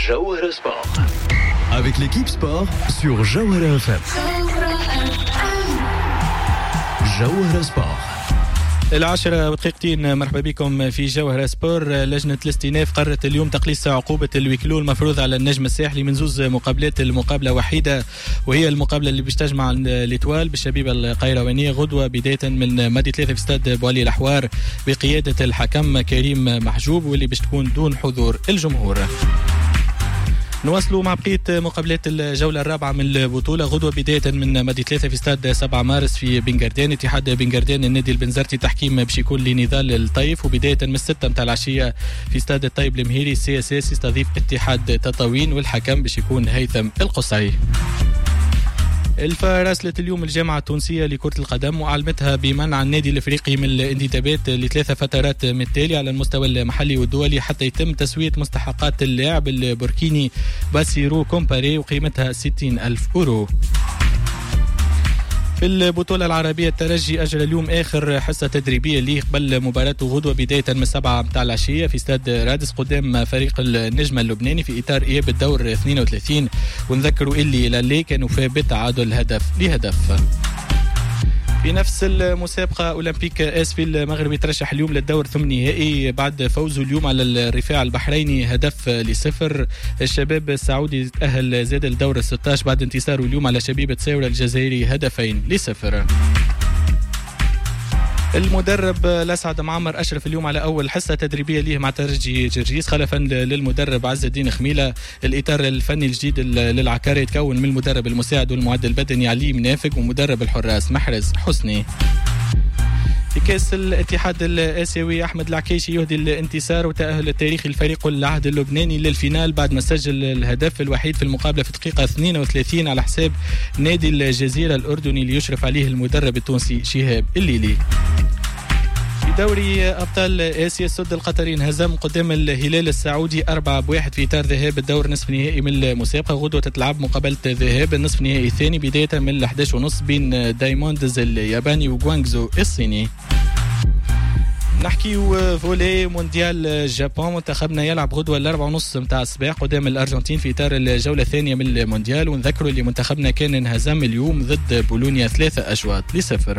Jawhara Sport. Avec l'équipe sport sur Jawhara FM. Jawhara Sport. 10:02 مرحبا بكم في جوهرة سبور. لجنة الاستئناف قررت اليوم تقليص عقوبة الوكلو المفروض على النجم الساحلي من زوز مقابلات. المقابلة وحيدة وهي المقابلة اللي باش تجمع الإتوال بالشبيبة القيروانية غدوة بداية من مادي 3 في استاد بوالي الأحوار بقيادة الحكم كريم محجوب واللي باش تكون دون حضور الجمهور. نواصلوا مع بقية مقابلات الجولة الرابعة من البطولة غدوة بداية من مادي 3 في استاد 7 مارس في بنغردان. اتحاد بنغردان النادي البنزرتي تحكيم باش يكون لنضال الطيف، وبداية من 6 متاع العشية في استاد الطيب المهيري سي اس اس يستضيف اتحاد تطاوين والحكم باش يكون هيثم القصعي. راسلة اليوم الجامعة التونسية لكرة القدم وأعلمتها بمنع النادي الأفريقي من الانتدابات ل3 فترات متتالية على المستوى المحلي والدولي حتى يتم تسوية مستحقات اللاعب البوركيني باسيرو كومباري وقيمتها 60,000 يورو. في البطولة العربية الترجي أجرى اليوم آخر حصة تدريبية ليه قبل مباراته غدوة بداية من 7 متاع العشية في استاد رادس قدام فريق النجم اللبناني في إطار إياب الدور 32. ونذكروا اللي لالي كانوا في بالتعادل هدف لهدف. في نفس المسابقة أولمبيك اسفي المغربي ترشح اليوم للدور ثم نهائي بعد فوزه اليوم على الرفاع البحريني هدف ل0. الشباب السعودي تأهل زاد الدور 16 بعد انتصاره اليوم على شبيبة ساورة الجزائري 2-0. المدرب الأسعد معمر أشرف اليوم على أول حصة تدريبية ليه مع ترجي جرجيس خلفا للمدرب عز الدين خميلة. الإطار الفني الجديد للعكارة يتكون من المدرب المساعد والمعد البدني علي منافق ومدرب الحراس محرز حسني. في كاس الاتحاد الآسيوي أحمد العكيشي يهدي الانتصار وتأهل التاريخي الفريق العهد اللبناني للفينال بعد ما سجل الهدف الوحيد في المقابلة في دقيقة 32 على حساب نادي الجزيرة الأردني اللي يشرف عليه المدرب التونسي شهاب الليلي. في دوري أبطال آسيا السد القطري انهزم قدام الهلال السعودي 4-1 في إطار ذهاب الدور نصف نهائي من المسابقة. غدوة تتلعب مقابلة ذهاب النصف نهائي الثاني بداية من 11:30 بين دايموندز الياباني وغوانغزو الصيني. نحكي فولي مونديال اليابان. منتخبنا يلعب غدوة 4:30 متاع الصباح قدام الأرجنتين في إطار الجولة الثانية من المونديال. ونذكروا اللي منتخبنا كان انهزم اليوم ضد بولونيا 3-0.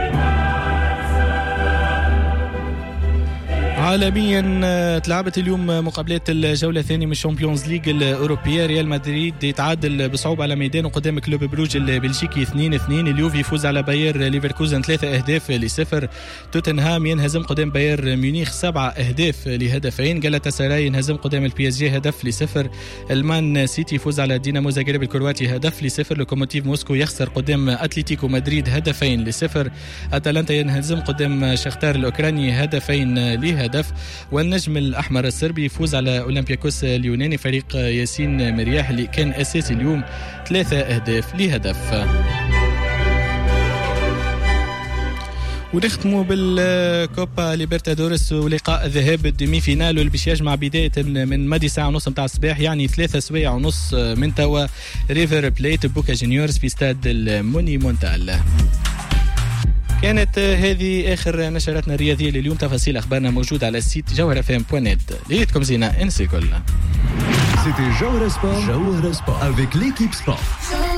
عالميا تلعبت اليوم مقابلات الجولة الثانية من الشامبيونز ليج الأوروبية. ريال مدريد يتعادل بصعوبة على ميدانه قدام كلوب بروج البلجيكي 2-2. اليوفي يفوز على باير ليفركوزن 3-0. توتنهام ينهزم قدام باير ميونخ 7-2. جالاتا سراي ينهزم قدام البي اس جي 1-0. المان سيتي يفوز على دينامو زاغريب الكرواتي 1-0. لوكوموتيف موسكو يخسر قدام أتليتيكو مدريد 2-0. أتلانتا ينهزم قدام شختار الأوكراني 2-0. والنجم الأحمر السربي يفوز على أولمبياكوس اليوناني فريق ياسين مرياح اللي كان أساسي اليوم 3-0. ونختموا بالكوبا ليبرتادوريس ولقاء ذهاب الدمي فينال اللي باش يجمع بداية من مادي 1:30 متاع الصباح يعني 3 سوايع ونص من توا ريفر بليت بوكا جونيورز في استاد المونيمونتال. كانت هذه آخر نشراتنا الرياضية لليوم. تفاصيل أخبارنا موجودة على السيت jawharafm.net. ليلتكم زينة انسي كل. C'était Jawhara Sport avec l'équipe sport.